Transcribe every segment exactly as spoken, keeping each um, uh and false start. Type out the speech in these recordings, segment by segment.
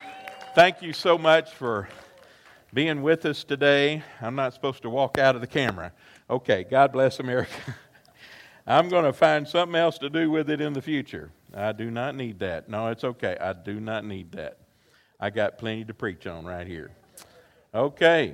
Thank you so much for being with us today. I'm not supposed to walk out of the camera. Okay, God bless America. I'm going to find something else to do with it in the future. I do not need that. No, it's okay. I do not need that. I got plenty to preach on right here. Okay.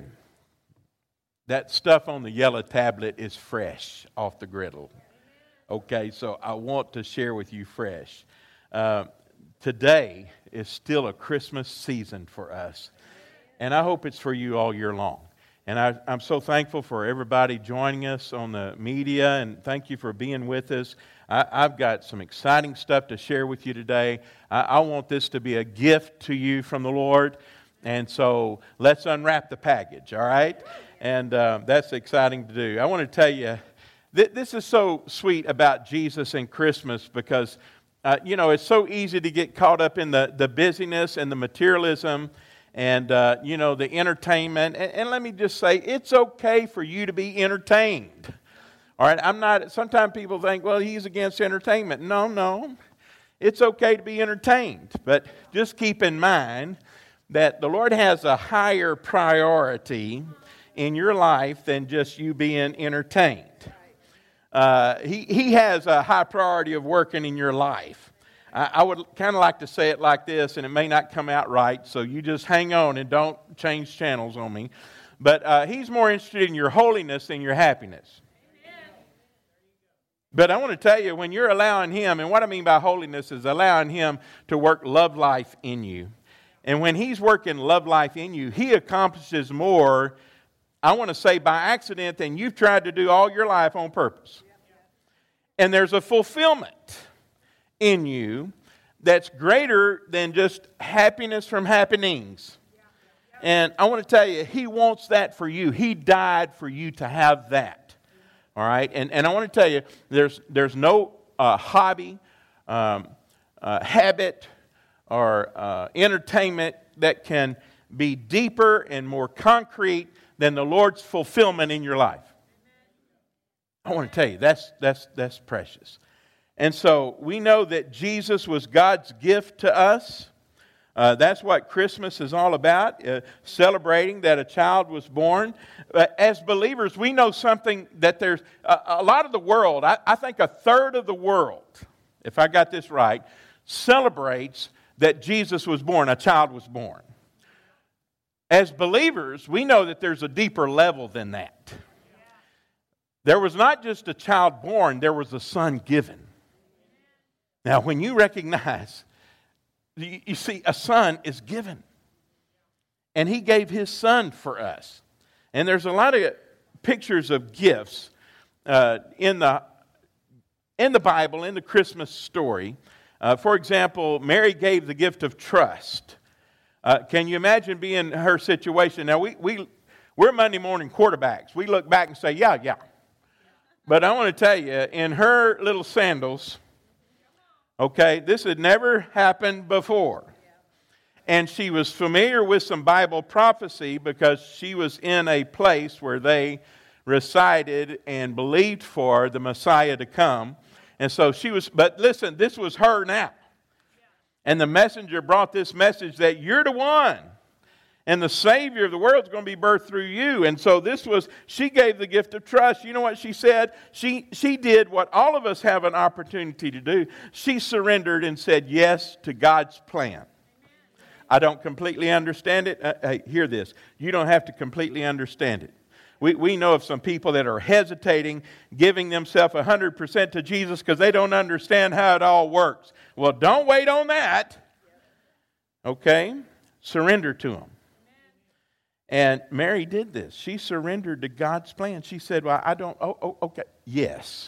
That stuff on the yellow tablet is fresh off the griddle. Okay, so I want to share with you fresh. Uh, today is still a Christmas season for us. And I hope it's for you all year long. And I, I'm so thankful for everybody joining us on the media, and thank you for being with us. I, I've got some exciting stuff to share with you today. I, I want this to be a gift to you from the Lord, and so let's unwrap the package, all right? And uh, that's exciting to do. I want to tell you, th- this is so sweet about Jesus and Christmas because, uh, you know, it's so easy to get caught up in the, the busyness and the materialism and, uh, you know, the entertainment. And, and let me just say, it's okay for you to be entertained. All right, I'm not, sometimes people think, well, he's against entertainment. No, no. It's okay to be entertained. But just keep in mind that the Lord has a higher priority in your life than just you being entertained. Uh, he, he has a high priority of working in your life. I would kind of like to say it like this, and it may not come out right, so you just hang on and don't change channels on me. But uh, he's more interested in your holiness than your happiness. Amen. But I want to tell you, when you're allowing him, and what I mean by holiness is allowing him to work love life in you. And when he's working love life in you, he accomplishes more, I want to say by accident, than you've tried to do all your life on purpose. And there's a fulfillment in you that's greater than just happiness from happenings. And I want to tell you, he wants that for you. He died for you to have that. All right? And and I want to tell you, there's there's no uh, hobby, um, uh, habit, or uh, entertainment that can be deeper and more concrete than the Lord's fulfillment in your life. I want to tell you, that's that's that's precious. And so we know that Jesus was God's gift to us. Uh, that's what Christmas is all about, uh, celebrating that a child was born. Uh, as believers, we know something that there's uh, a lot of the world, I, I think a third of the world, if I got this right, celebrates that Jesus was born, a child was born. As believers, we know that there's a deeper level than that. There was not just a child born, there was a son given. Now, when you recognize, you, you see, a son is given. And he gave his son for us. And there's a lot of pictures of gifts uh, in the in the Bible, in the Christmas story. Uh, for example, Mary gave the gift of trust. Uh, can you imagine being her situation? Now, we, we, we're Monday morning quarterbacks. We look back and say, yeah, yeah. But I want to tell you, in her little sandals, okay, this had never happened before. And she was familiar with some Bible prophecy because she was in a place where they recited and believed for the Messiah to come. And so she was, but listen, this was her now. And the messenger brought this message that you're the one. And the Savior of the world is going to be birthed through you. And so this was, she gave the gift of trust. You know what she said? She, she did what all of us have an opportunity to do. She surrendered and said yes to God's plan. I don't completely understand it. Uh, hey, hear this. You don't have to completely understand it. We, we know of some people that are hesitating, giving themselves one hundred percent to Jesus because they don't understand how it all works. Well, don't wait on that. Okay? Surrender to Him. And Mary did this. She surrendered to God's plan. She said, well, I don't, oh, oh, okay. Yes.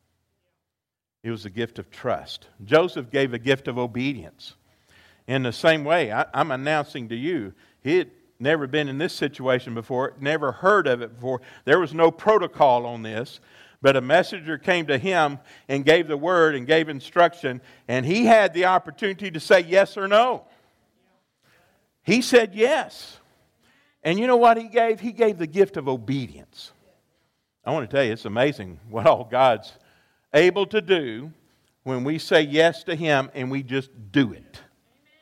It was a gift of trust. Joseph gave a gift of obedience. In the same way, I, I'm announcing to you, he had never been in this situation before, never heard of it before. There was no protocol on this. But a messenger came to him and gave the word and gave instruction. And he had the opportunity to say yes or no. He said yes. And you know what he gave? He gave the gift of obedience. I want to tell you, it's amazing what all God's able to do when we say yes to Him and we just do it.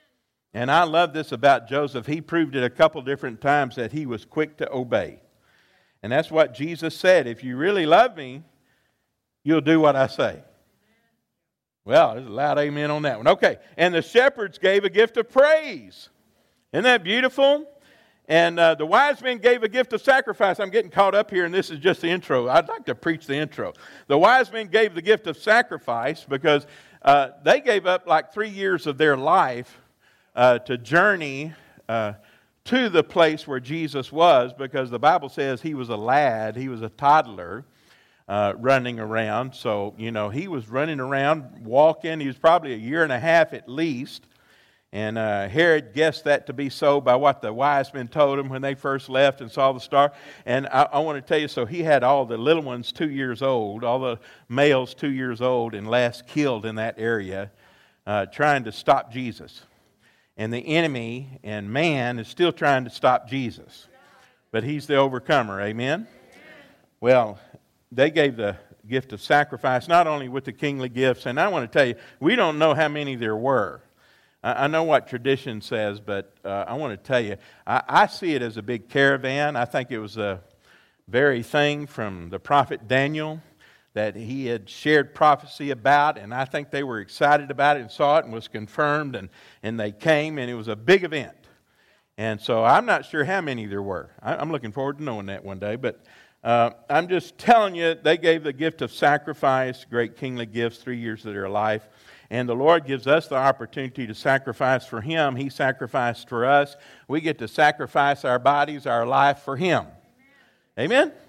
And I love this about Joseph. He proved it a couple different times that he was quick to obey. And that's what Jesus said. If you really love me, you'll do what I say. Well, there's a loud amen on that one. Okay. And the shepherds gave a gift of praise. Isn't that beautiful? And uh, the wise men gave a gift of sacrifice. I'm getting caught up here, and this is just the intro. I'd like to preach the intro. The wise men gave the gift of sacrifice because uh, they gave up like three years of their life uh, to journey uh, to the place where Jesus was, because the Bible says he was a lad, he was a toddler uh, running around. So, you know, he was running around, walking. He was probably a year and a half at least. And uh, Herod guessed that to be so by what the wise men told him when they first left and saw the star. And I, I want to tell you, so he had all the little ones two years old, all the males two years old, and last killed in that area, uh, trying to stop Jesus. And the enemy and man is still trying to stop Jesus. But he's the overcomer, amen? Well, they gave the gift of sacrifice, not only with the kingly gifts, and I want to tell you, we don't know how many there were. I know what tradition says, but uh, I want to tell you, I, I see it as a big caravan. I think it was a very thing from the prophet Daniel that he had shared prophecy about, and I think they were excited about it and saw it and was confirmed, and, and they came, and it was a big event. And so I'm not sure how many there were. I, I'm looking forward to knowing that one day, but uh, I'm just telling you, they gave the gift of sacrifice, great kingly gifts, three years of their life. And the Lord gives us the opportunity to sacrifice for Him. He sacrificed for us. We get to sacrifice our bodies, our life for Him. Amen? Amen?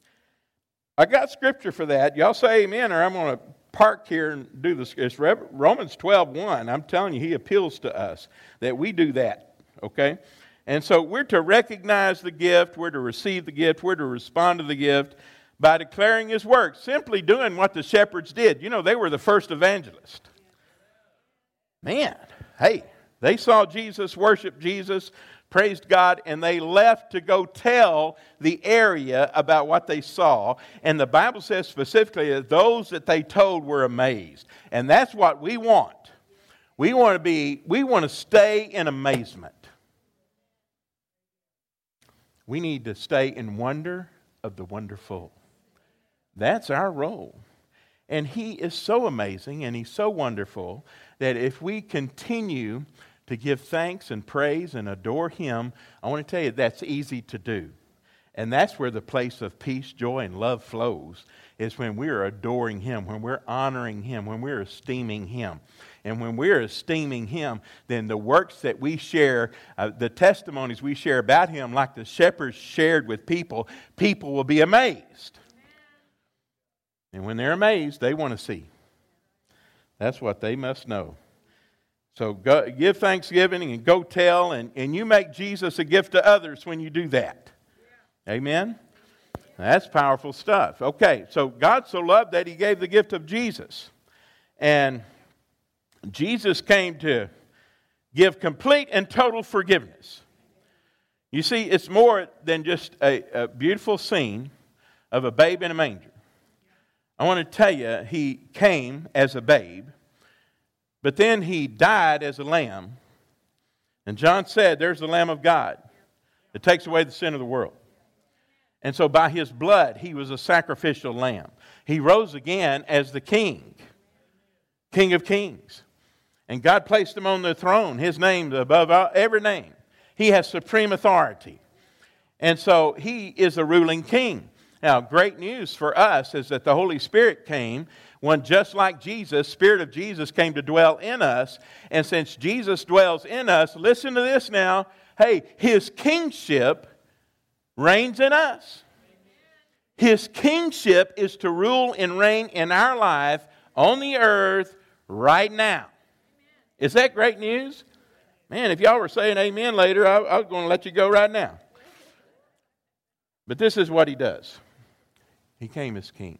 I got scripture for that. Y'all say amen, or I'm going to park here and do this. It's Romans twelve one. I'm telling you, He appeals to us that we do that. Okay? And so we're to recognize the gift. We're to receive the gift. We're to respond to the gift by declaring His work. Simply doing what the shepherds did. You know, they were the first evangelists. Man, hey, they saw Jesus, worshiped Jesus, praised God, and they left to go tell the area about what they saw. And the Bible says specifically that those that they told were amazed. And that's what we want. We want to be, we want to stay in amazement. We need to stay in wonder of the wonderful. That's our role. And He is so amazing and He's so wonderful that if we continue to give thanks and praise and adore Him, I want to tell you that's easy to do. And that's where the place of peace, joy, and love flows, is when we're adoring Him, when we're honoring Him, when we're esteeming Him. And when we're esteeming Him, then the works that we share, uh, the testimonies we share about Him, like the shepherds shared with people, people will be amazed. And when they're amazed, they want to see. That's what they must know. So go, give thanksgiving and go tell, and, and you make Jesus a gift to others when you do that. Yeah. Amen? That's powerful stuff. Okay, so God so loved that He gave the gift of Jesus. And Jesus came to give complete and total forgiveness. You see, it's more than just a, a beautiful scene of a babe in a manger. I want to tell you, He came as a babe, but then He died as a lamb. And John said, there's the Lamb of God that takes away the sin of the world. And so by His blood, He was a sacrificial lamb. He rose again as the King, King of kings. And God placed Him on the throne, His name above every name. He has supreme authority. And so He is a ruling King. Now, great news for us is that the Holy Spirit came, one just like Jesus, Spirit of Jesus came to dwell in us. And since Jesus dwells in us, listen to this now. Hey, His kingship reigns in us. His kingship is to rule and reign in our life on the earth right now. Is that great news? Man, if y'all were saying amen later, I, I was going to let you go right now. But this is what He does. He came as King.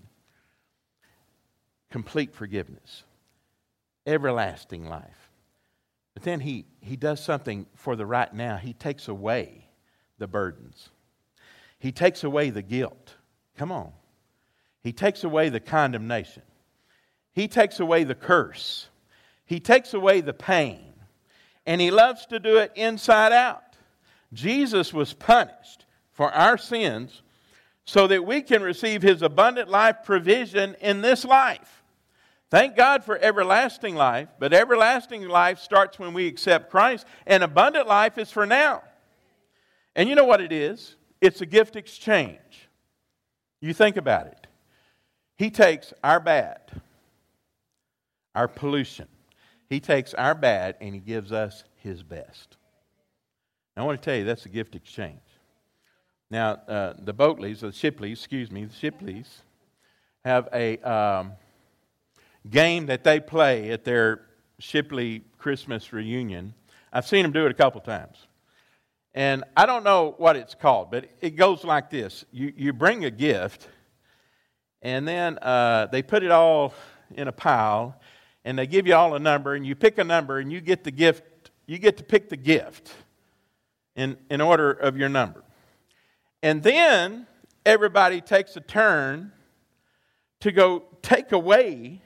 Complete forgiveness. Everlasting life. But then he, he does something for the right now. He takes away the burdens. He takes away the guilt. Come on. He takes away the condemnation. He takes away the curse. He takes away the pain. And He loves to do it inside out. Jesus was punished for our sins so that we can receive His abundant life provision in this life. Thank God for everlasting life, but everlasting life starts when we accept Christ, and abundant life is for now. And you know what it is? It's a gift exchange. You think about it. He takes our bad, our pollution. He takes our bad and He gives us His best. Now, I want to tell you, that's a gift exchange. Now, uh, the Boatleys, the Shipleys, excuse me, the Shipleys, have a um, game that they play at their Shipley Christmas reunion. I've seen them do it a couple times. And I don't know what it's called, but it goes like this. You, you bring a gift, and then uh, they put it all in a pile, and they give you all a number, and you pick a number, and you get the gift. You get to pick the gift in, in order of your number. And then everybody takes a turn to go take away.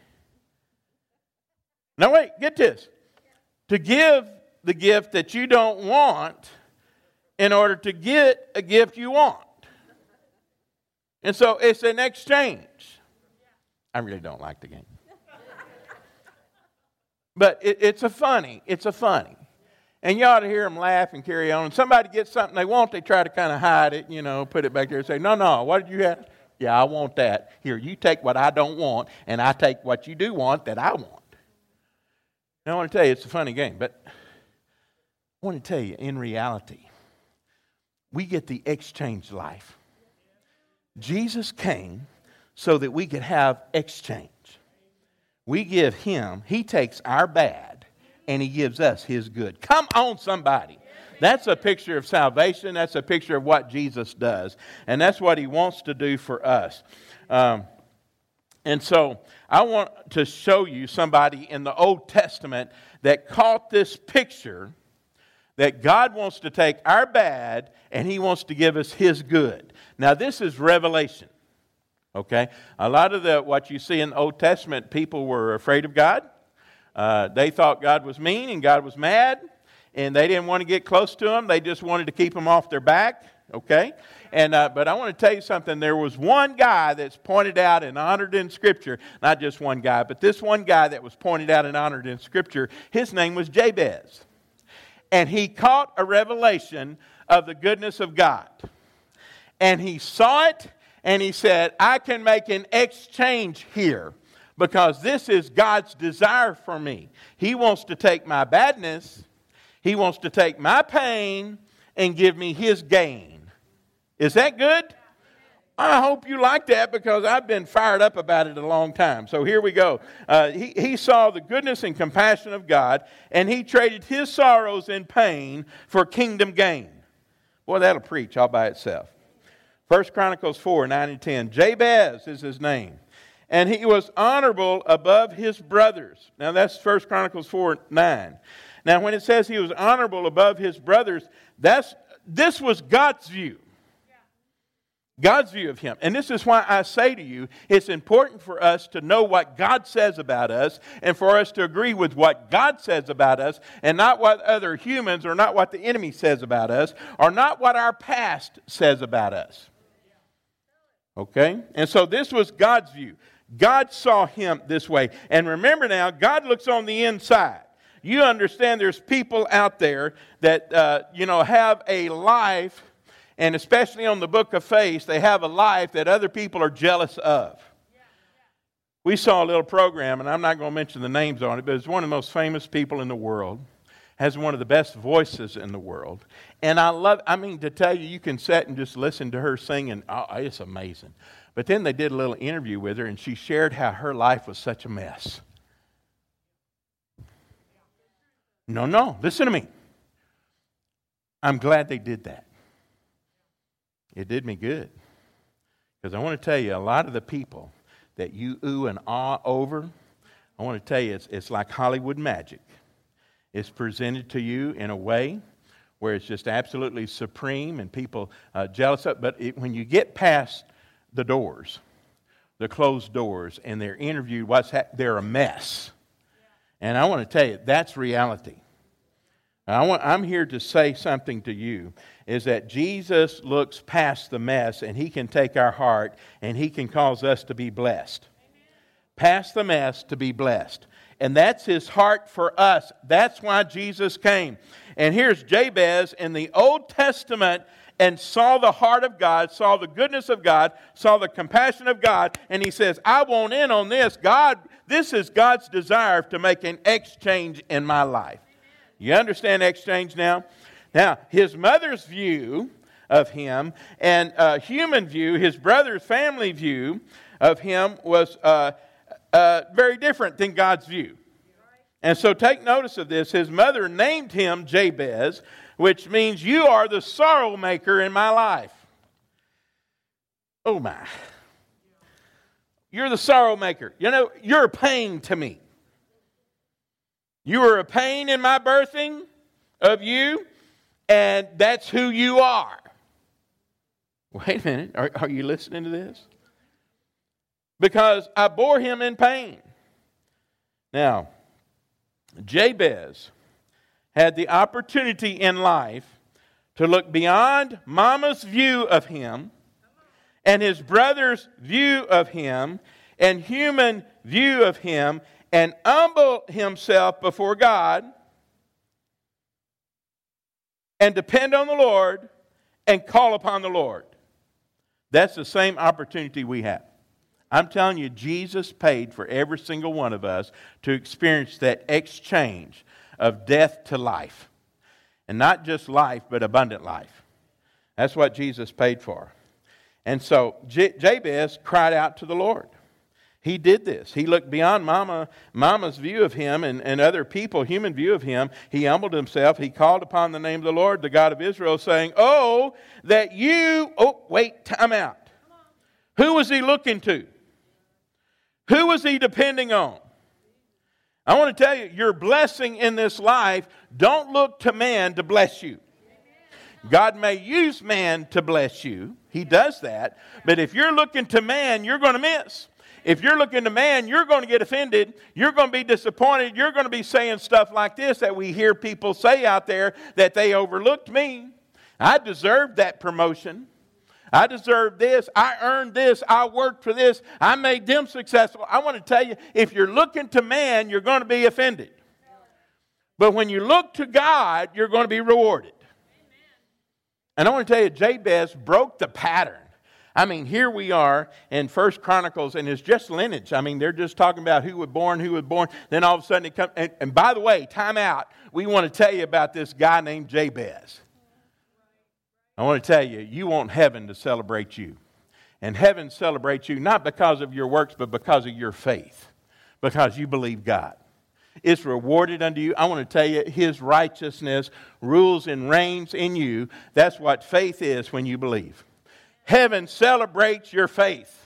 Now wait, get this. To give the gift that you don't want in order to get a gift you want. And so it's an exchange. I really don't like the game. But it, it's a funny, it's a funny. And you ought to hear them laugh and carry on. And somebody gets something they want, they try to kind of hide it, you know, put it back there and say, no, no, what did you have? Yeah, I want that. Here, you take what I don't want, and I take what you do want that I want. Now, I want to tell you, it's a funny game, but I want to tell you, in reality, we get the exchange life. Jesus came so that we could have exchange. We give Him, He takes our bad, and He gives us His good. Come on, somebody. That's a picture of salvation. That's a picture of what Jesus does. And that's what He wants to do for us. Um, and so I want to show you somebody in the Old Testament that caught this picture that God wants to take our bad and He wants to give us His good. Now this is Revelation. Okay? A lot of the what you see in the Old Testament, people were afraid of God. Uh, they thought God was mean and God was mad. And they didn't want to get close to Him. They just wanted to keep Him off their back. Okay? And uh, but I want to tell you something. There was one guy that's pointed out and honored in Scripture. Not just one guy, but this one guy that was pointed out and honored in Scripture. His name was Jabez. And he caught a revelation of the goodness of God. And he saw it, and he said, I can make an exchange here because this is God's desire for me. He wants to take my badness, He wants to take my pain and give me His gain. Is that good? I hope you like that because I've been fired up about it a long time. So here we go. Uh, he, he saw the goodness and compassion of God, and he traded his sorrows and pain for kingdom gain. Boy, that'll preach all by itself. First Chronicles four, nine and ten. Jabez is his name. And he was honorable above his brothers. Now that's First Chronicles four, nine. Now when it says he was honorable above his brothers, that's this was God's view. God's view of him. And this is why I say to you, it's important for us to know what God says about us and for us to agree with what God says about us and not what other humans or not what the enemy says about us or not what our past says about us. Okay? And so this was God's view. God saw him this way. And remember now, God looks on the inside. You understand there's people out there that, uh, you know, have a life. And especially on the book of faith, they have a life that other people are jealous of. We saw a little program, and I'm not going to mention the names on it, but it's one of the most famous people in the world, has one of the best voices in the world. And I love, I mean, to tell you, you can sit and just listen to her sing, and oh, it's amazing. But then they did a little interview with her, and she shared how her life was such a mess. No, no, listen to me. I'm glad they did that. It did me good. Because I want to tell you, a lot of the people that you ooh and ah over, I want to tell you, it's, it's like Hollywood magic. It's presented to you in a way where it's just absolutely supreme and people uh, jealous of it. But it, when you get past the doors, the closed doors, and they're interviewed, what's ha- they're a mess. And I want to tell you, that's reality. I want, I'm here to say something to you, is that Jesus looks past the mess and He can take our heart and He can cause us to be blessed. Amen. Past the mess to be blessed. And that's His heart for us. That's why Jesus came. And here's Jabez in the Old Testament and saw the heart of God, saw the goodness of God, saw the compassion of God, and he says, I want in on this. God, this is God's desire to make an exchange in my life. You understand exchange now? Now, his mother's view of him and uh, human view, his brother's family view of him was uh, uh, very different than God's view. And so take notice of this. His mother named him Jabez, which means you are the sorrow maker in my life. Oh my. You're the sorrow maker. You know, you're a pain to me. You were a pain in my birthing of you, and that's who you are. Wait a minute. Are, are you listening to this? Because I bore him in pain. Now, Jabez had the opportunity in life to look beyond Mama's view of him and his brother's view of him and human view of him and humble himself before God and depend on the Lord and call upon the Lord. That's the same opportunity we have. I'm telling you, Jesus paid for every single one of us to experience that exchange of death to life. And not just life, but abundant life. That's what Jesus paid for. And so J- Jabez cried out to the Lord. He did this. He looked beyond Mama, Mama's view of him and, and other people, human view of him. He humbled himself. He called upon the name of the Lord, the God of Israel, saying, oh, that you... Oh, wait, time out. Who was he looking to? Who was he depending on? I want to tell you, your blessing in this life, don't look to man to bless you. God may use man to bless you. He does that. But if you're looking to man, you're going to miss. If you're looking to man, you're going to get offended. You're going to be disappointed. You're going to be saying stuff like this that we hear people say out there, that they overlooked me. I deserved that promotion. I deserve this. I earned this. I worked for this. I made them successful. I want to tell you, if you're looking to man, you're going to be offended. But when you look to God, you're going to be rewarded. And I want to tell you, Jabez broke the pattern. I mean, here we are in First Chronicles, and it's just lineage. I mean, they're just talking about who was born, who was born. Then all of a sudden it comes. And, and by the way, time out. We want to tell you about this guy named Jabez. I want to tell you, you want heaven to celebrate you. And heaven celebrates you not because of your works, but because of your faith. Because you believe God. It's rewarded unto you. I want to tell you, His righteousness rules and reigns in you. That's what faith is when you believe. Heaven celebrates your faith.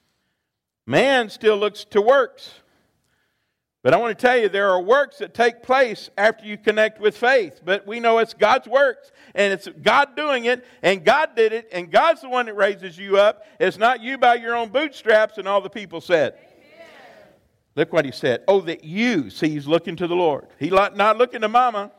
Man still looks to works. But I want to tell you, there are works that take place after you connect with faith. But we know it's God's works, and it's God doing it, and God did it, and God's the one that raises you up. It's not you by your own bootstraps, and all the people said. Amen. Look what he said. Oh, that you, see, he's looking to the Lord. He's not looking to Mama.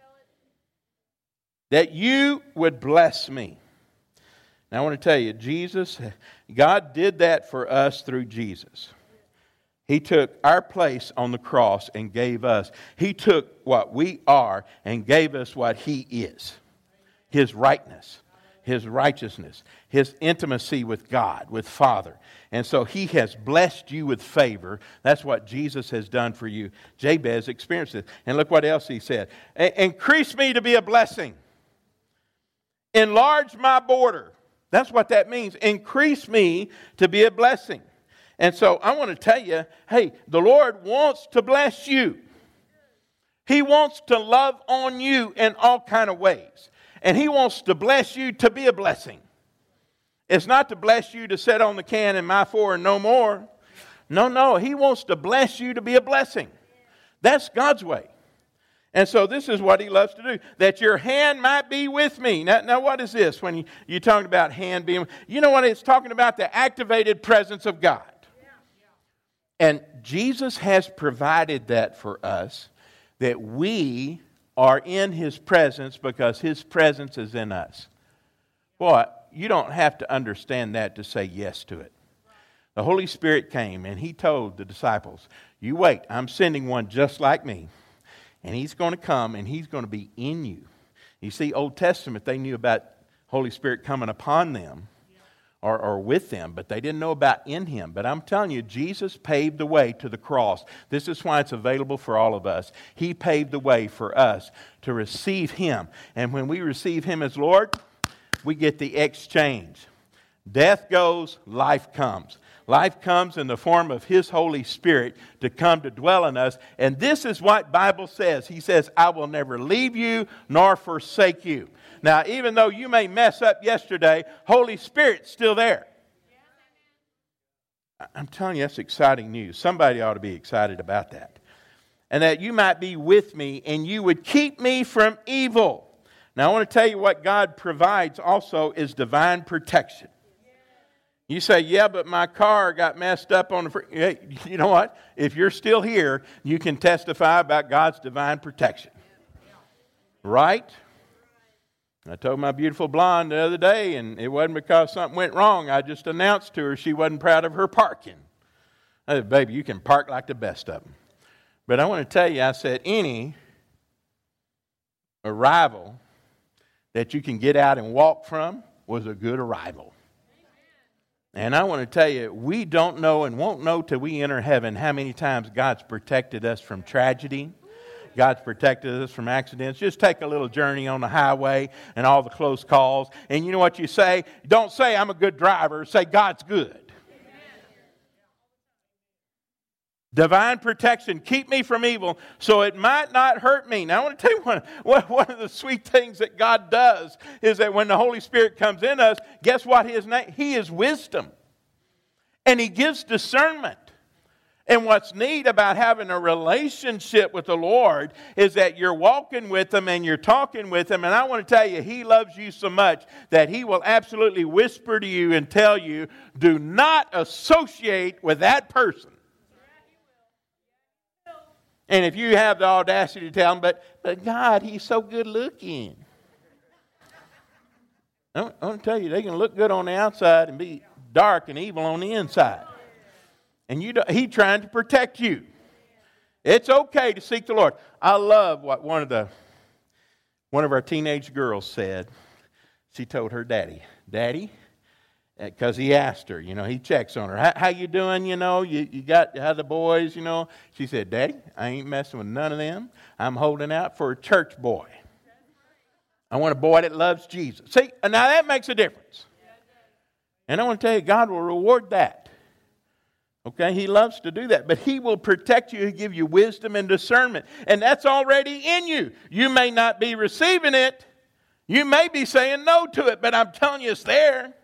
That you would bless me. Now, I want to tell you, Jesus, God did that for us through Jesus. He took our place on the cross and gave us. He took what we are and gave us what He is. His rightness, His righteousness, His intimacy with God, with Father. And so He has blessed you with favor. That's what Jesus has done for you. Jabez experienced it. And look what else he said. Increase me to be a blessing. Enlarge my border. That's what that means. Increase me to be a blessing. And so I want to tell you, hey, the Lord wants to bless you. He wants to love on you in all kind of ways. And He wants to bless you to be a blessing. It's not to bless you to sit on the can and my for and no more. No, no. He wants to bless you to be a blessing. That's God's way. And so this is what He loves to do. That your hand might be with me. Now, now what is this when you, you're talking about hand being? You know what it's talking about? The activated presence of God. And Jesus has provided that for us, that we are in His presence because His presence is in us. Boy, you don't have to understand that to say yes to it. The Holy Spirit came and He told the disciples, you wait, I'm sending one just like me. And He's going to come and He's going to be in you. You see, Old Testament, they knew about Holy Spirit coming upon them or, or with them, but they didn't know about in Him. But I'm telling you, Jesus paved the way to the cross. This is why it's available for all of us. He paved the way for us to receive Him. And when we receive Him as Lord, we get the exchange. Death goes, life comes. Life comes in the form of His Holy Spirit to come to dwell in us. And this is what the Bible says. He says, I will never leave you nor forsake you. Now, even though you may mess up yesterday, Holy Spirit's still there. I'm telling you, that's exciting news. Somebody ought to be excited about that. And that you might be with me and you would keep me from evil. Now, I want to tell you what God provides also is divine protection. You say, yeah, but my car got messed up on the free. Hey, you know what? If you're still here, you can testify about God's divine protection. Right? I told my beautiful blonde the other day, and it wasn't because something went wrong. I just announced to her she wasn't proud of her parking. I said, baby, you can park like the best of them. But I want to tell you, I said, any arrival that you can get out and walk from was a good arrival. And I want to tell you, we don't know and won't know till we enter heaven how many times God's protected us from tragedy. God's protected us from accidents. Just take a little journey on the highway and all the close calls. And you know what you say? Don't say, I'm a good driver. Say, God's good. Divine protection. Keep me from evil so it might not hurt me. Now, I want to tell you one, one, one of the sweet things that God does is that when the Holy Spirit comes in us, guess what His name? He is wisdom. And He gives discernment. And what's neat about having a relationship with the Lord is that you're walking with Him and you're talking with Him. And I want to tell you, He loves you so much that He will absolutely whisper to you and tell you, do not associate with that person. And if you have the audacity to tell them, but, but God, He's so good looking. I want to tell you, they can look good on the outside and be dark and evil on the inside. And you, He's trying to protect you. It's okay to seek the Lord. I love what one of the one of our teenage girls said. She told her daddy, Daddy, because he asked her, you know, he checks on her. How, how you doing, you know? You, you got how the boys, you know? She said, Daddy, I ain't messing with none of them. I'm holding out for a church boy. I want a boy that loves Jesus. See, now that makes a difference. And I want to tell you, God will reward that. Okay, He loves to do that. But He will protect you. He'll give you wisdom and discernment. And that's already in you. You may not be receiving it. You may be saying no to it. But I'm telling you, it's there.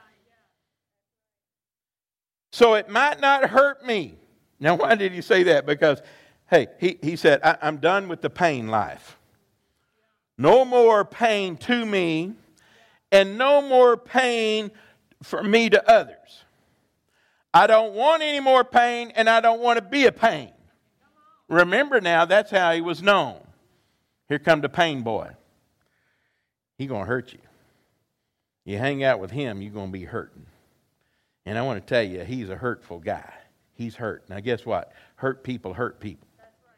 So it might not hurt me. Now, why did He say that? Because, hey, He, he said, I, I'm done with the pain life. No more pain to me, and no more pain for me to others. I don't want any more pain, and I don't want to be a pain. Remember now, that's how He was known. Here come the pain boy. He's going to hurt you. You hang out with him, you're going to be hurting. And I want to tell you, he's a hurtful guy. He's hurt. Now guess what? Hurt people hurt people.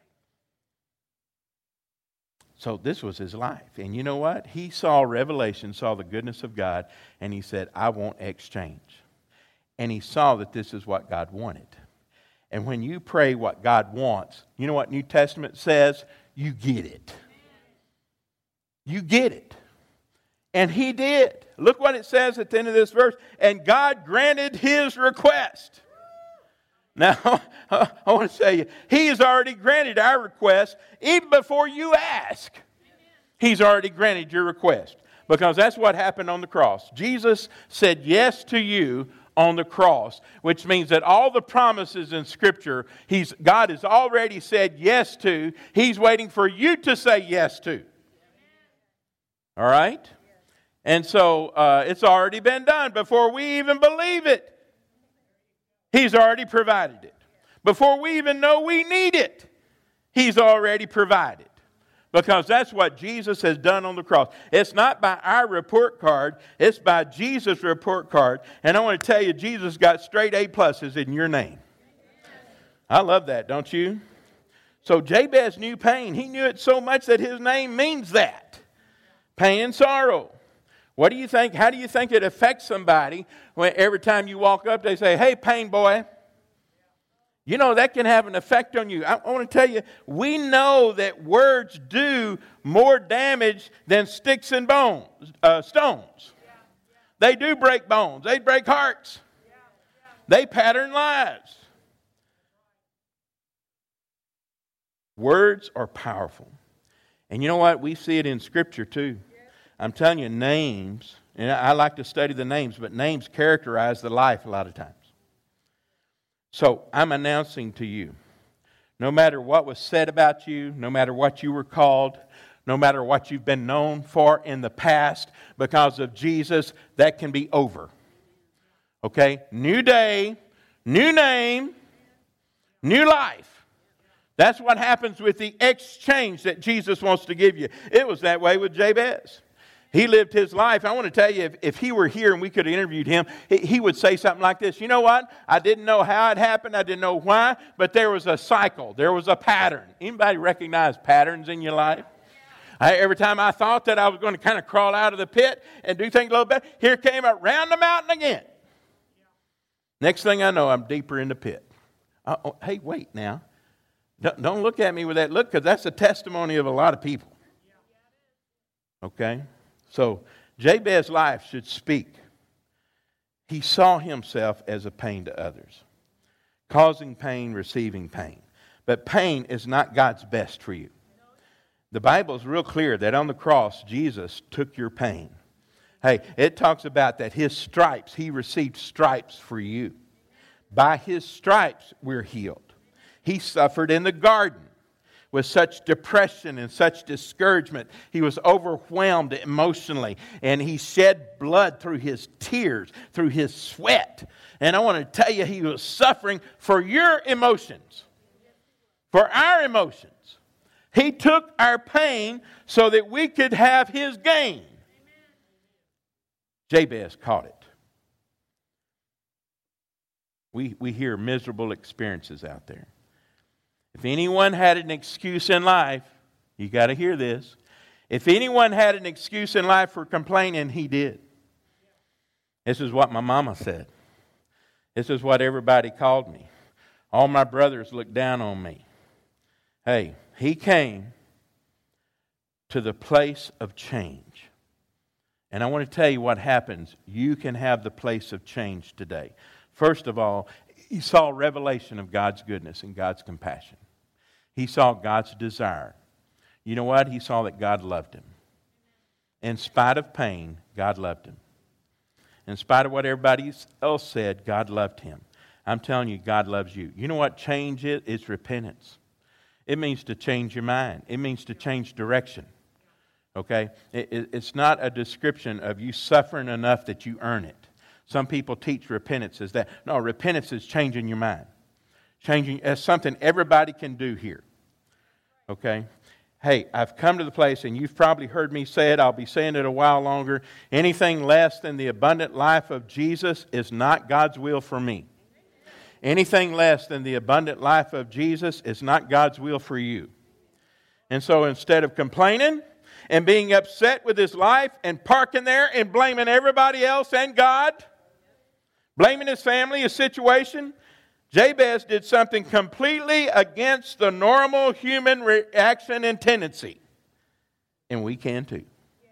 So this was his life. And you know what? He saw Revelation, saw the goodness of God, and he said, I want exchange. And he saw that this is what God wanted. And when you pray what God wants, you know what New Testament says? You get it. You get it. And he did. Look what it says at the end of this verse. And God granted his request. Now, I want to tell you, He has already granted our request even before you ask. He's already granted your request. Because that's what happened on the cross. Jesus said yes to you on the cross, which means that all the promises in Scripture, he's, God has already said yes to. He's waiting for you to say yes to. All right? And so uh, it's already been done before we even believe it. He's already provided it. Before we even know we need it, He's already provided. Because that's what Jesus has done on the cross. It's not by our report card. It's by Jesus' report card. And I want to tell you, Jesus got straight A pluses in your name. I love that, don't you? So Jabez knew pain. He knew it so much that his name means that. Pain and sorrow. What do you think? How do you think it affects somebody when every time you walk up they say, hey, pain boy? You know, that can have an effect on you. I, I want to tell you, we know that words do more damage than sticks and bones, uh, stones. They do break bones. They break hearts. They pattern lives. Words are powerful. And you know what? We see it in Scripture too. I'm telling you, names, and I like to study the names, but names characterize the life a lot of times. So I'm announcing to you, no matter what was said about you, no matter what you were called, no matter what you've been known for in the past, because of Jesus, that can be over. Okay? New day, new name, new life. That's what happens with the exchange that Jesus wants to give you. It was that way with Jabez. He lived his life. I want to tell you, if, if he were here and we could have interviewed him, he, he would say something like this. You know what? I didn't know how it happened. I didn't know why. But there was a cycle. There was a pattern. Anybody recognize patterns in your life? I, every time I thought that I was going to kind of crawl out of the pit and do things a little better, here came around the mountain again. Next thing I know, I'm deeper in the pit. Uh, oh, hey, wait now. Don't, don't look at me with that look, because that's the testimony of a lot of people. Okay? So, Jabez's life should speak. He saw himself as a pain to others. Causing pain, receiving pain. But pain is not God's best for you. The Bible is real clear that on the cross, Jesus took your pain. Hey, it talks about that his stripes, he received stripes for you. By his stripes, we're healed. He suffered in the garden with such depression and such discouragement. He was overwhelmed emotionally, and he shed blood through his tears, through his sweat. And I want to tell you, he was suffering for your emotions, for our emotions. He took our pain so that we could have his gain. Jabez caught it. We, we hear miserable experiences out there. If anyone had an excuse in life, you got to hear this. If anyone had an excuse in life for complaining, he did. This is what my mama said. This is what everybody called me. All my brothers looked down on me. Hey, he came to the place of change. And I want to tell you what happens. You can have the place of change today. First of all, he saw revelation of God's goodness and God's compassion. He saw God's desire. You know what? He saw that God loved him. In spite of pain, God loved him. In spite of what everybody else said, God loved him. I'm telling you, God loves you. You know what change is? It's repentance. It means to change your mind. It means to change direction. Okay? It, it, it's not a description of you suffering enough that you earn it. Some people teach repentance as that. No, repentance is changing your mind. Changing as something everybody can do here. Okay? Hey, I've come to the place, and you've probably heard me say it. I'll be saying it a while longer. Anything less than the abundant life of Jesus is not God's will for me. Anything less than the abundant life of Jesus is not God's will for you. And so instead of complaining and being upset with his life and parking there and blaming everybody else and God, blaming his family, his situation, Jabez did something completely against the normal human reaction and tendency. And we can too.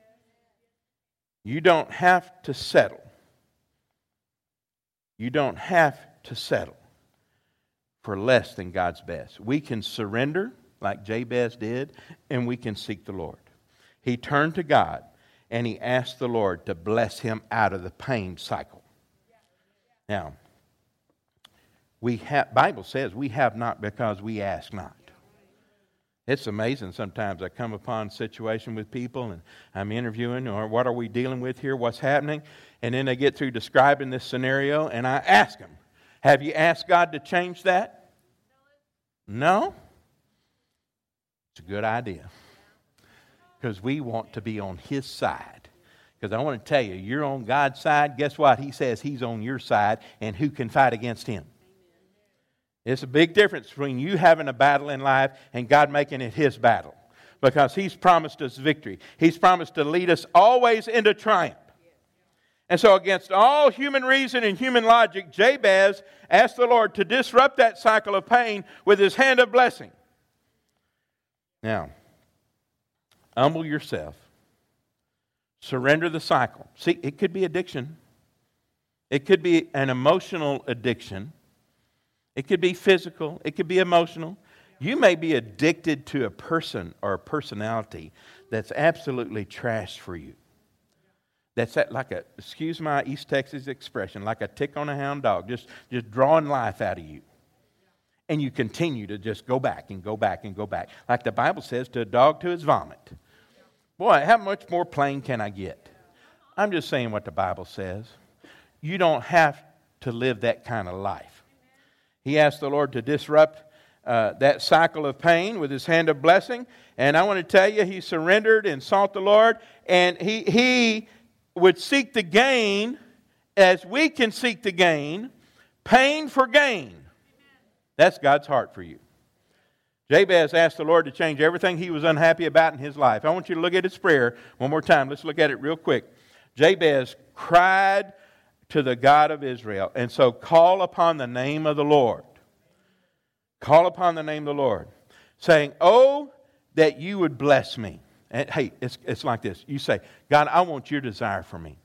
You don't have to settle. You don't have to settle for less than God's best. We can surrender like Jabez did, and we can seek the Lord. He turned to God and he asked the Lord to bless him out of the pain cycle. Now, we have, Bible says we have not because we ask not. It's amazing sometimes I come upon a situation with people and I'm interviewing, or what are we dealing with here, what's happening? And then they get through describing this scenario and I ask them, have you asked God to change that? No? It's a good idea. Because we want to be on His side. Because I want to tell you, you're on God's side. Guess what? He says He's on your side. And who can fight against Him? It's a big difference between you having a battle in life and God making it His battle. Because He's promised us victory. He's promised to lead us always into triumph. And so against all human reason and human logic, Jabez asked the Lord to disrupt that cycle of pain with His hand of blessing. Now, humble yourself. Surrender the cycle. See, it could be addiction. It could be an emotional addiction. It could be physical. It could be emotional. You may be addicted to a person or a personality that's absolutely trash for you. That's that, like a, excuse my East Texas expression, like a tick on a hound dog, just, just drawing life out of you. And you continue to just go back and go back and go back. Like the Bible says, to a dog to his vomit. Boy, how much more plain can I get? I'm just saying what the Bible says. You don't have to live that kind of life. He asked the Lord to disrupt uh, that cycle of pain with His hand of blessing. And I want to tell you, he surrendered and sought the Lord. And he, he would seek the gain as we can seek the gain, pain for gain. That's God's heart for you. Jabez asked the Lord to change everything he was unhappy about in his life. I want you to look at his prayer one more time. Let's look at it real quick. Jabez cried to the God of Israel. And so call upon the name of the Lord. Call upon the name of the Lord. Saying, oh, that you would bless me. And hey, it's, it's like this. You say, God, I want your desire for me.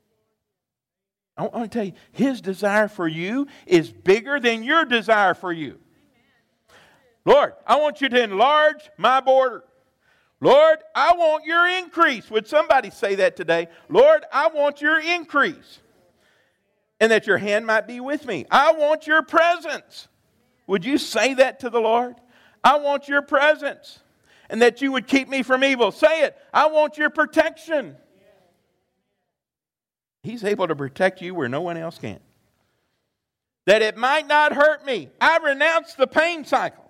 I want to tell you, His desire for you is bigger than your desire for you. Lord, I want you to enlarge my border. Lord, I want your increase. Would somebody say that today? Lord, I want your increase. And that your hand might be with me. I want your presence. Would you say that to the Lord? I want your presence. And that you would keep me from evil. Say it. I want your protection. He's able to protect you where no one else can. That it might not hurt me. I renounce the pain cycle.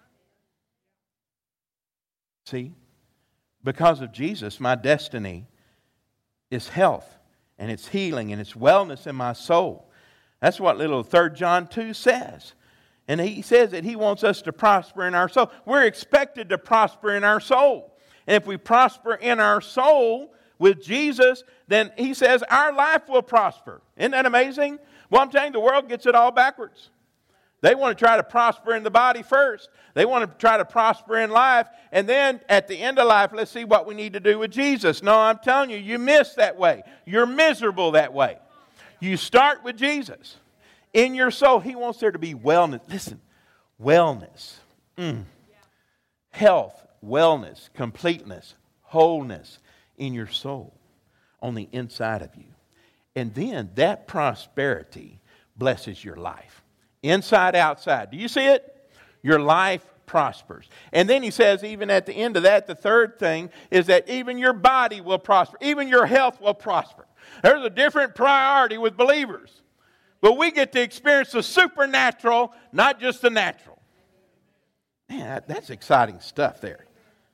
See, because of Jesus, my destiny is health, and it's healing, and it's wellness in my soul. That's what little Third John two says. And he says that He wants us to prosper in our soul. We're expected to prosper in our soul. And if we prosper in our soul with Jesus, then He says our life will prosper. Isn't that amazing? Well, I'm telling you, the world gets it all backwards. They want to try to prosper in the body first. They want to try to prosper in life. And then at the end of life, let's see what we need to do with Jesus. No, I'm telling you, you miss that way. You're miserable that way. You start with Jesus. In your soul, He wants there to be wellness. Listen, wellness. Mm. Health, wellness, completeness, wholeness in your soul on the inside of you. And then that prosperity blesses your life. Inside, outside. Do you see it? Your life prospers. And then he says, even at the end of that, the third thing is that even your body will prosper. Even your health will prosper. There's a different priority with believers. But we get to experience the supernatural, not just the natural. Man, that's exciting stuff there.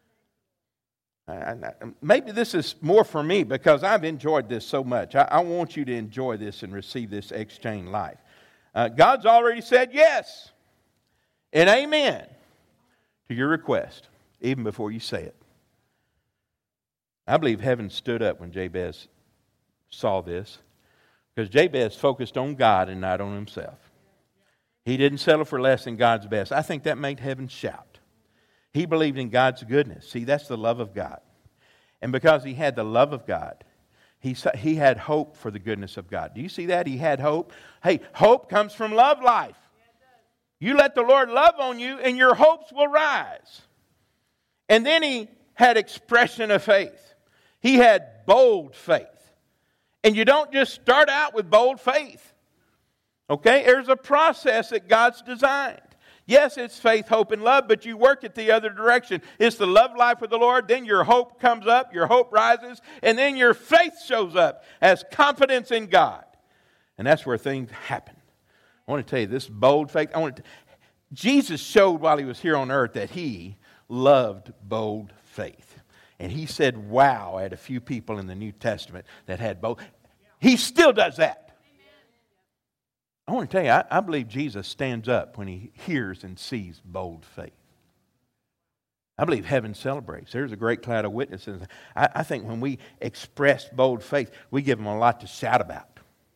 Maybe this is more for me because I've enjoyed this so much. I, I want you to enjoy this and receive this exchange life. Uh, God's already said yes and amen to your request, even before you say it. I believe heaven stood up when Jabez saw this, because Jabez focused on God and not on himself. He didn't settle for less than God's best. I think that made heaven shout. He believed in God's goodness. See, that's the love of God. And because he had the love of God, He, he had hope for the goodness of God. Do you see that? He had hope. Hey, hope comes from love life. You let the Lord love on you and your hopes will rise. And then he had expression of faith. He had bold faith. And you don't just start out with bold faith. Okay? There's a process that God's designed. Yes, it's faith, hope, and love, but you work it the other direction. It's the love life with the Lord, then your hope comes up, your hope rises, and then your faith shows up as confidence in God. And that's where things happen. I want to tell you, this bold faith, I want to, Jesus showed while He was here on earth that He loved bold faith. And he said wow at a few people in the New Testament that had both. He still does that. I want to tell you, I, I believe Jesus stands up when he hears and sees bold faith. I believe heaven celebrates. There's a great cloud of witnesses. I, I think when we express bold faith, we give them a lot to shout about.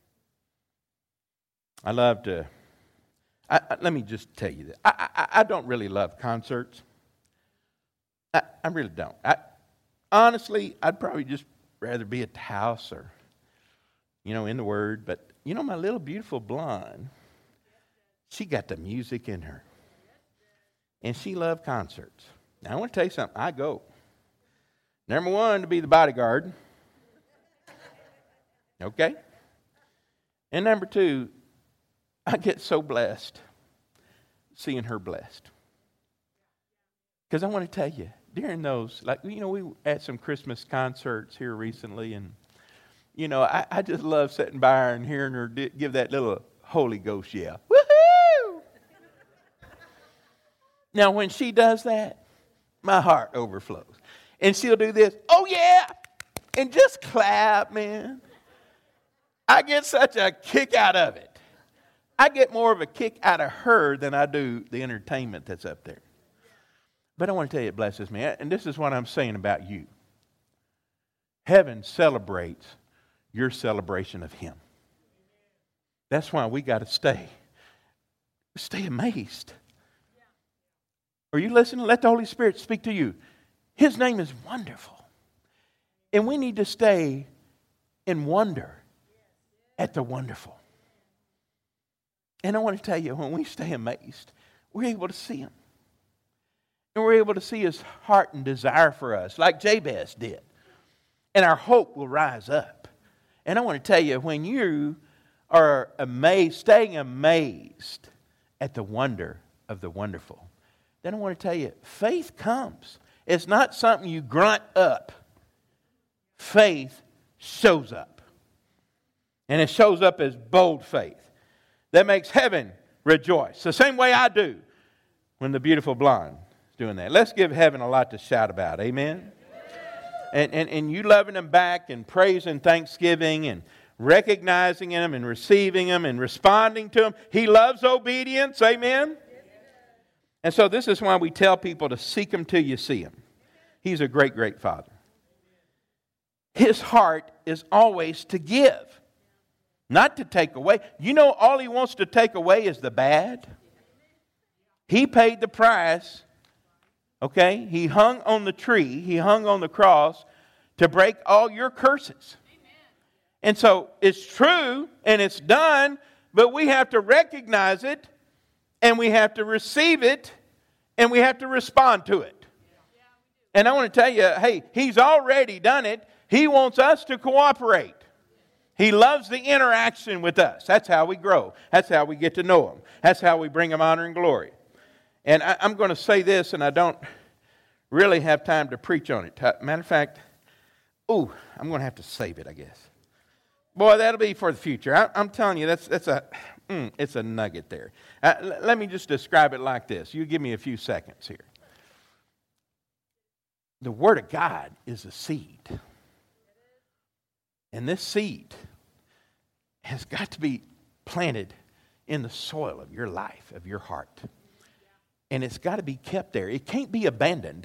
I love to, I, I, let me just tell you this. I, I, I don't really love concerts. I, I really don't. I, honestly, I'd probably just rather be at the house or, you know, in the Word. But, you know, my little beautiful blonde, she got the music in her. And she loved concerts. Now, I want to tell you something. I go. Number one, to be the bodyguard. Okay? And number two, I get so blessed seeing her blessed. Because I want to tell you, during those, like, you know, we were at some Christmas concerts here recently, and, you know, I, I just love sitting by her and hearing her di- give that little Holy Ghost yell. Woohoo! Now, when she does that, my heart overflows. And she'll do this, oh yeah, and just clap, man. I get such a kick out of it. I get more of a kick out of her than I do the entertainment that's up there. But I want to tell you, it blesses me. And this is what I'm saying about you. Heaven celebrates your celebration of Him. That's why we got to stay. Stay amazed. Are you listening? Let the Holy Spirit speak to you. His name is wonderful. And we need to stay in wonder at the wonderful. And I want to tell you, when we stay amazed, we're able to see Him. And we're able to see His heart and desire for us, like Jabez did. And our hope will rise up. And I want to tell you, when you are amazed, staying amazed at the wonder of the wonderful, then I want to tell you, faith comes. It's not something you grunt up. Faith shows up. And it shows up as bold faith. That makes heaven rejoice. The same way I do when the beautiful blonde is doing that. Let's give heaven a lot to shout about. Amen? And, and, and you loving Him back and praising thanksgiving and recognizing Him and receiving Him and responding to Him. He loves obedience. Amen? And so this is why we tell people to seek Him till you see Him. He's a great, great Father. His heart is always to give, not to take away. You know, all He wants to take away is the bad. He paid the price, okay? He hung on the tree, He hung on the cross to break all your curses. And so it's true and it's done, but we have to recognize it. And we have to receive it, and we have to respond to it. And I want to tell you, hey, He's already done it. He wants us to cooperate. He loves the interaction with us. That's how we grow. That's how we get to know Him. That's how we bring Him honor and glory. And I, I'm going to say this, and I don't really have time to preach on it. Matter of fact, ooh, I'm going to have to save it, I guess. Boy, that'll be for the future. I, I'm telling you, that's that's a... Mm, it's a nugget there. Uh, l- let me just describe it like this. You give me a few seconds here. The Word of God is a seed. And this seed has got to be planted in the soil of your life, of your heart. And it's got to be kept there. It can't be abandoned.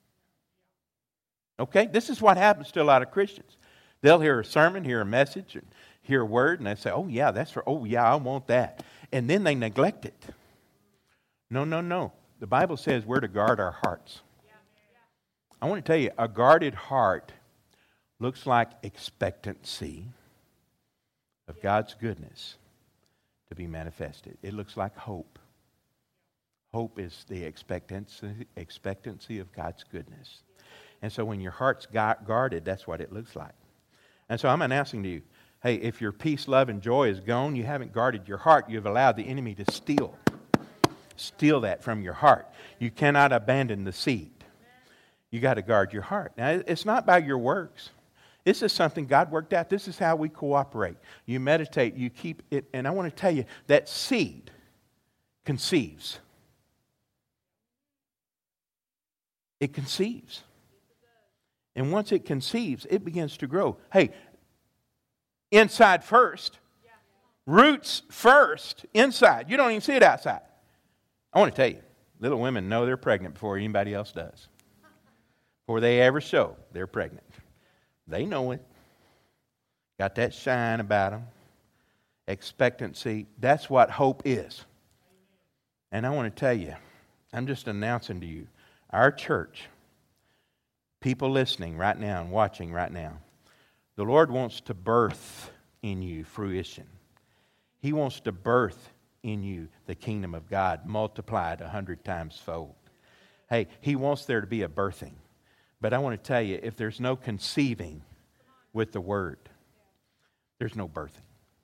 Okay? This is what happens to a lot of Christians. They'll hear a sermon, hear a message, and hear a word, and they say, oh, yeah, that's for, oh, yeah, I want that. And then they neglect it. No, no, no. The Bible says we're to guard our hearts. I want to tell you, a guarded heart looks like expectancy of God's goodness to be manifested. It looks like hope. Hope is the expectancy, expectancy of God's goodness. And so when your heart's guarded, that's what it looks like. And so I'm announcing to you, hey, if your peace, love, and joy is gone, you haven't guarded your heart. You've allowed the enemy to steal. Steal that from your heart. You cannot abandon the seed. You got to guard your heart. Now, it's not by your works. This is something God worked out. This is how we cooperate. You meditate, you keep it. And I want to tell you, that seed conceives. It conceives. And once it conceives, it begins to grow. Hey, inside first. Roots first, inside. You don't even see it outside. I want to tell you, little women know they're pregnant before anybody else does. Before they ever show they're pregnant. They know it. Got that shine about them. Expectancy. That's what hope is. And I want to tell you, I'm just announcing to you, our church, people listening right now and watching right now, the Lord wants to birth in you fruition. He wants to birth in you the kingdom of God multiplied a hundred times fold. Hey, He wants there to be a birthing. But I want to tell you, if there's no conceiving with the Word, there's no birthing.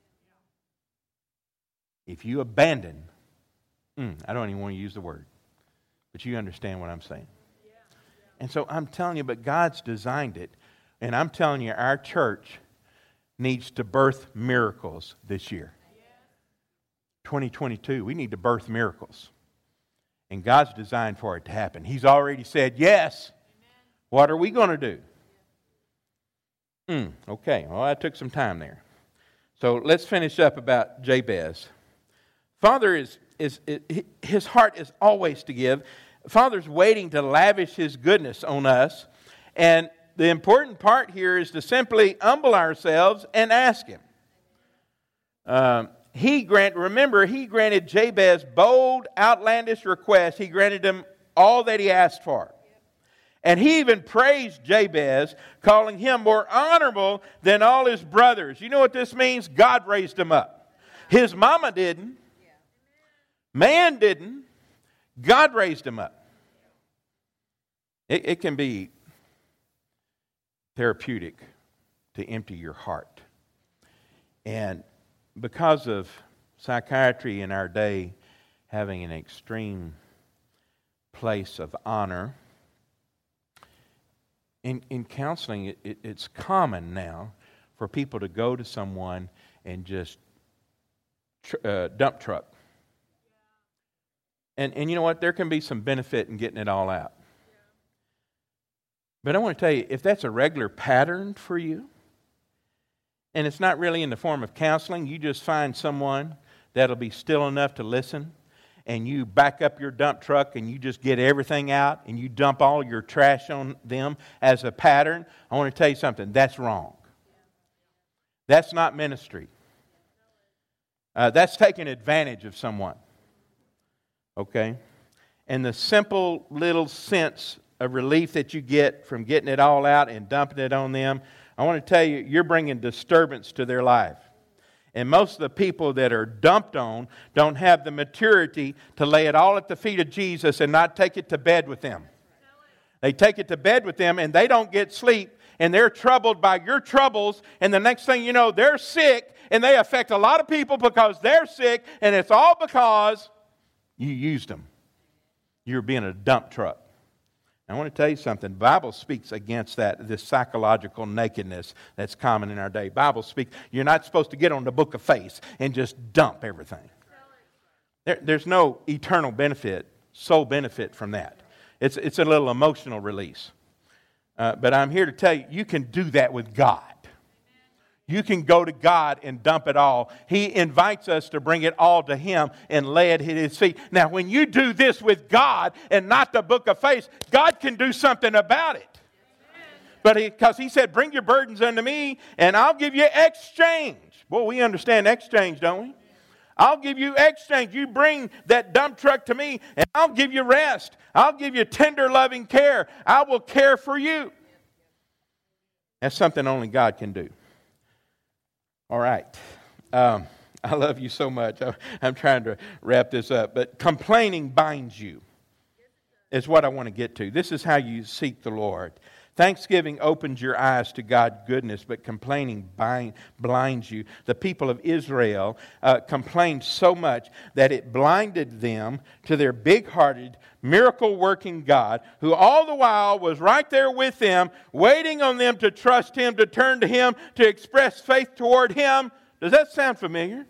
If you abandon, mm, I don't even want to use the word, but you understand what I'm saying. And so I'm telling you, but God's designed it. And I'm telling you, our church needs to birth miracles this year. twenty twenty-two, we need to birth miracles. And God's designed for it to happen. He's already said, yes. What are we going to do? Mm, okay, well, I took some time there. So let's finish up about Jabez. Father is, is, is, his heart is always to give. Father's waiting to lavish His goodness on us. And the important part here is to simply humble ourselves and ask Him. Um, he grant, remember, He granted Jabez bold, outlandish requests. He granted him all that he asked for. And He even praised Jabez, calling him more honorable than all his brothers. You know what this means? God raised him up. His mama didn't. Man didn't. God raised him up. It, it can be therapeutic to empty your heart. And because of psychiatry in our day having an extreme place of honor, in, in counseling, it, it, it's common now for people to go to someone and just tr- uh, dump truck. And, and you know what? There can be some benefit in getting it all out. But I want to tell you, if that's a regular pattern for you, and it's not really in the form of counseling, you just find someone that'll be still enough to listen, and you back up your dump truck and you just get everything out and you dump all your trash on them as a pattern, I want to tell you something. That's wrong. That's not ministry. Uh, that's taking advantage of someone. Okay? And the simple little sense of relief that you get from getting it all out and dumping it on them, I want to tell you, you're bringing disturbance to their life. And most of the people that are dumped on don't have the maturity to lay it all at the feet of Jesus and not take it to bed with them. They take it to bed with them and they don't get sleep and they're troubled by your troubles, and the next thing you know, they're sick and they affect a lot of people because they're sick, and it's all because you used them. You're being a dump truck. I want to tell you something. The Bible speaks against that, this psychological nakedness that's common in our day. The Bible speaks, you're not supposed to get on the book of faith and just dump everything. There, there's no eternal benefit, soul benefit from that. It's, it's a little emotional release. Uh, but I'm here to tell you, you can do that with God. You can go to God and dump it all. He invites us to bring it all to Him and lay it at His feet. Now, when you do this with God and not the book of faith, God can do something about it. But because he, he said, bring your burdens unto me and I'll give you exchange. Well, we understand exchange, don't we? I'll give you exchange. You bring that dump truck to me and I'll give you rest. I'll give you tender, loving care. I will care for you. That's something only God can do. All right. Um, I love you so much. I'm trying to wrap this up. But complaining binds you is what I want to get to. This is how you seek the Lord. Thanksgiving opens your eyes to God's goodness, but complaining bind, blinds you. The people of Israel uh, complained so much that it blinded them to their big-hearted, miracle-working God, who all the while was right there with them, waiting on them to trust Him, to turn to Him, to express faith toward Him. Does that sound familiar?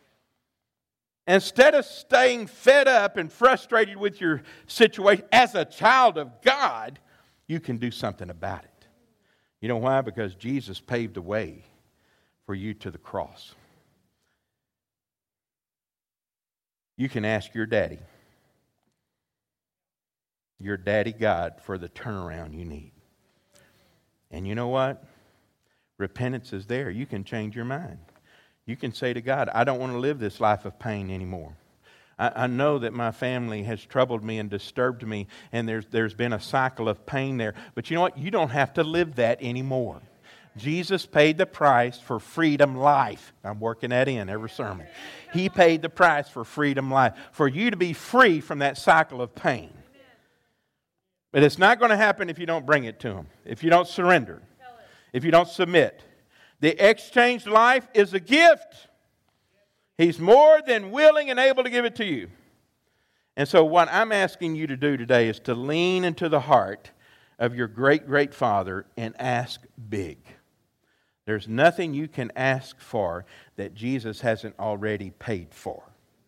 Instead of staying fed up and frustrated with your situation as a child of God, you can do something about it. You know why? Because Jesus paved the way for you to the cross. You can ask your daddy, your daddy God, for the turnaround you need. And you know what? Repentance is there. You can change your mind. You can say to God, I don't want to live this life of pain anymore. I, I know that my family has troubled me and disturbed me, and there's, there's been a cycle of pain there. But you know what? You don't have to live that anymore. Jesus paid the price for freedom life. I'm working that in every sermon. He paid the price for freedom life, for you to be free from that cycle of pain. But it's not going to happen if you don't bring it to Him, if you don't surrender, if you don't submit. The exchanged life is a gift. He's more than willing and able to give it to you. And so what I'm asking you to do today is to lean into the heart of your great, great Father and ask big. There's nothing you can ask for that Jesus hasn't already paid for.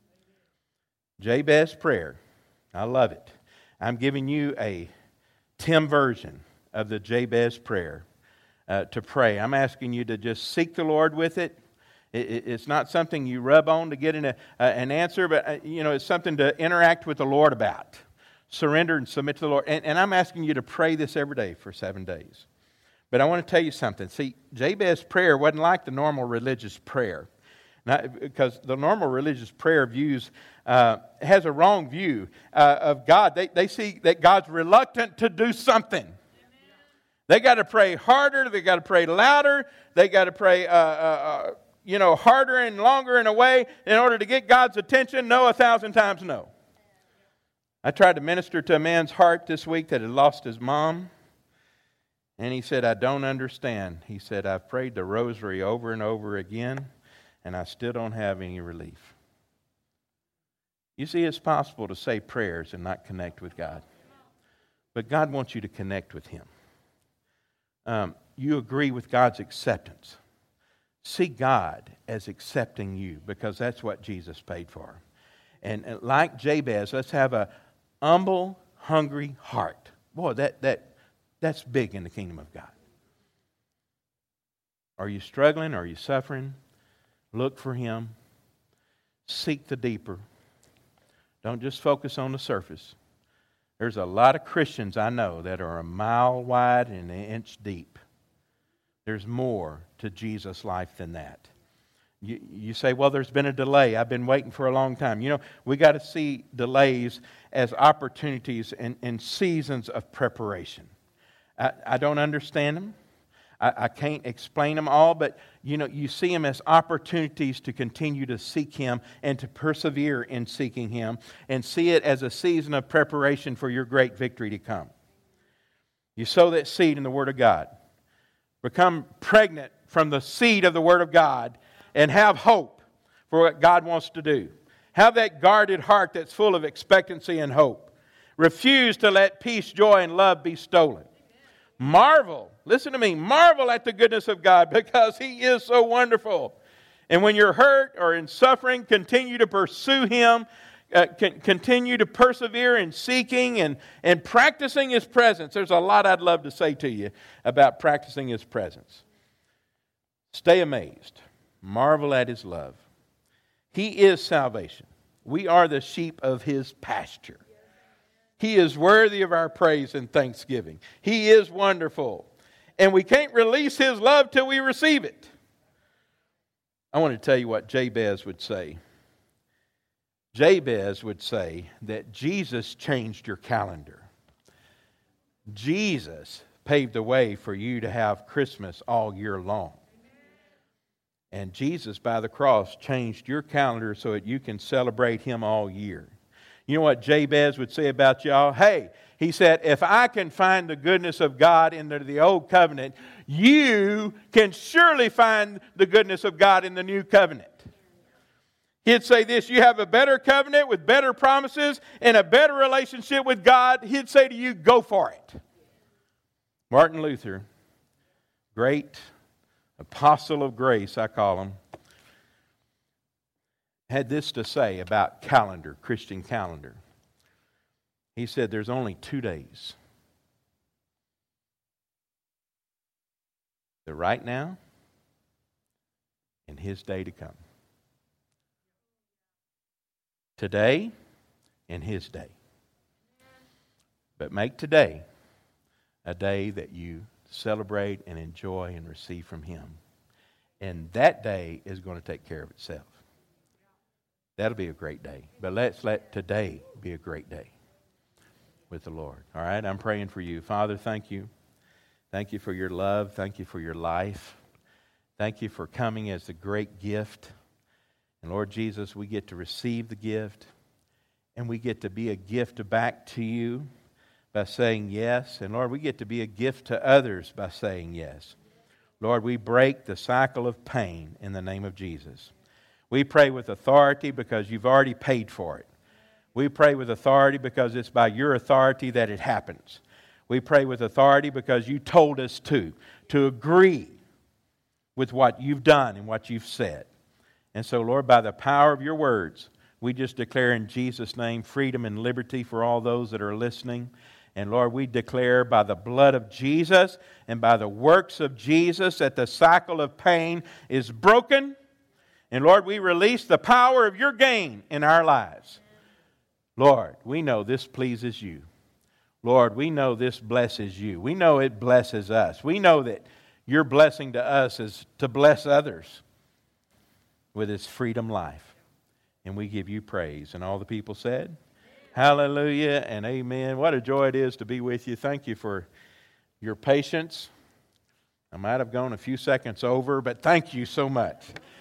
Jabez prayer. I love it. I'm giving you a Tim version of the Jabez prayer uh, to pray. I'm asking you to just seek the Lord with it. it, it it's not something you rub on to get an, uh, an answer, but uh, you know, it's something to interact with the Lord about. Surrender and submit to the Lord. And, and I'm asking you to pray this every day for seven days. But I want to tell you something. See, Jabez's prayer wasn't like the normal religious prayer. Not, because the normal religious prayer views uh, has a wrong view uh, of God. They, they see that God's reluctant to do something. Amen. They got to pray harder. They got to pray louder. They got to pray, uh, uh, you know, harder and longer in a way in order to get God's attention. No, a thousand times no. I tried to minister to a man's heart this week that had lost his mom. And he said, I don't understand. He said, I've prayed the rosary over and over again, and I still don't have any relief. You see, it's possible to say prayers and not connect with God. But God wants you to connect with Him. Um, you agree with God's acceptance. See God as accepting you, because that's what Jesus paid for. And, and like Jabez, let's have a humble, hungry heart. Boy, that that that's big in the kingdom of God. Are you struggling? Are you suffering? Look for Him. Seek the deeper. Don't just focus on the surface. There's a lot of Christians I know that are a mile wide and an inch deep. There's more to Jesus' life than that. You, you say, well, there's been a delay. I've been waiting for a long time. You know, we got to see delays as opportunities and, and seasons of preparation. I, I don't understand them. I, I can't explain them all, but you know, you see them as opportunities to continue to seek Him and to persevere in seeking Him, and see it as a season of preparation for your great victory to come. You sow that seed in the Word of God. Become pregnant from the seed of the Word of God and have hope for what God wants to do. Have that guarded heart that's full of expectancy and hope. Refuse to let peace, joy, and love be stolen. Marvel, listen to me, marvel at the goodness of God, because He is so wonderful. And when you're hurt or in suffering, continue to pursue Him, uh, con- continue to persevere in seeking and, and practicing His presence. There's a lot I'd love to say to you about practicing His presence. Stay amazed. Marvel at His love. He is salvation. We are the sheep of His pasture. He is worthy of our praise and thanksgiving. He is wonderful. And we can't release His love till we receive it. I want to tell you what Jabez would say. Jabez would say that Jesus changed your calendar. Jesus paved the way for you to have Christmas all year long. And Jesus, by the cross, changed your calendar so that you can celebrate Him all year. You know what Jabez would say about y'all? Hey, he said, if I can find the goodness of God in the, the old covenant, you can surely find the goodness of God in the new covenant. He'd say this, you have a better covenant with better promises and a better relationship with God. He'd say to you, go for it. Martin Luther, great apostle of grace, I call him, had this to say about calendar, Christian calendar. He said there's only two days. the right now and His day to come. Today and His day. But make today a day that you celebrate and enjoy and receive from Him. And that day is going to take care of itself. That'll be a great day. But let's let today be a great day with the Lord. All right, I'm praying for you. Father, thank you. Thank you for your love. Thank you for your life. Thank you for coming as a great gift. And Lord Jesus, we get to receive the gift. And we get to be a gift back to you by saying yes. And Lord, we get to be a gift to others by saying yes. Lord, we break the cycle of pain in the name of Jesus. We pray with authority because you've already paid for it. We pray with authority because it's by your authority that it happens. We pray with authority because you told us to, to agree with what you've done and what you've said. And so, Lord, by the power of your words, we just declare in Jesus' name freedom and liberty for all those that are listening. And Lord, we declare by the blood of Jesus and by the works of Jesus that the cycle of pain is broken. And Lord, we release the power of your gain in our lives. Lord, we know this pleases you. Lord, we know this blesses you. We know it blesses us. We know that your blessing to us is to bless others with this freedom life. And we give you praise. And all the people said, hallelujah and amen. What a joy it is to be with you. Thank you for your patience. I might have gone a few seconds over, but thank you so much.